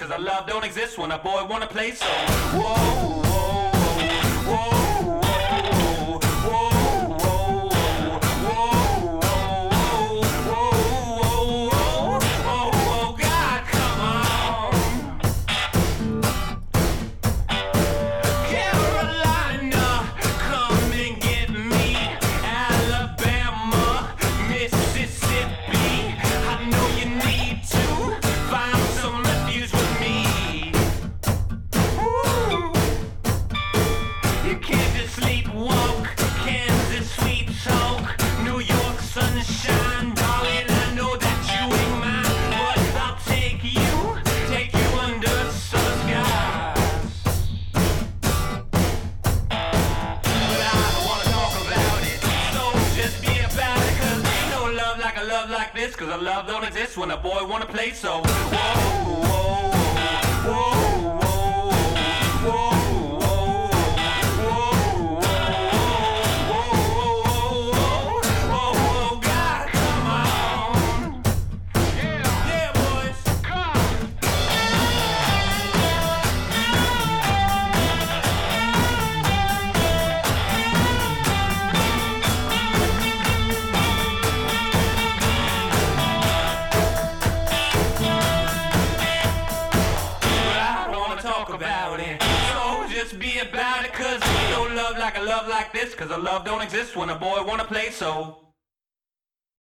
cause a love don't exist when a boy wanna play so. Whoa, whoa, whoa, whoa, whoa, whoa, whoa, whoa, whoa, whoa, God, come on. Carolina, come and get me. Alabama, Mississippi, I know you need to find some refuge with me. Ooh. You can't just sleepwalk, Kansas sweet talk, New York sunshine, darling. I know that you ain't mine, but I'll take you under summer skies. But I don't wanna talk about it, so just be about it, cause ain't no love like a love like this, cause a love don't exist when a boy wanna play so. Whoa, whoa, whoa, whoa, whoa, whoa, God, come on. Yeah, boys, come. I don't wanna talk about it, so just be about it, cause ain't no love like a love like this, cause a love don't exist when a boy wanna play so.